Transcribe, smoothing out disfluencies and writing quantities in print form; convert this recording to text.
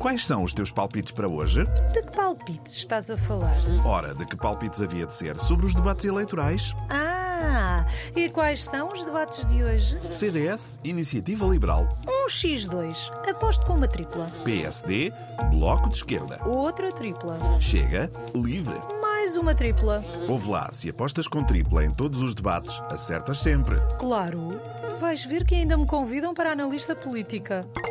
Quais são os teus palpites para hoje? De que palpites estás a falar? Ora, de que palpites havia de ser sobre os debates eleitorais? E quais são os debates de hoje? CDS, Iniciativa Liberal. 1x2, aposto com uma tripla. PSD, Bloco de Esquerda. Outra tripla. Chega, Livre. Mais uma tripla. Ouve lá, se apostas com tripla em todos os debates, acertas sempre. Claro, vais ver que ainda me convidam para analista política.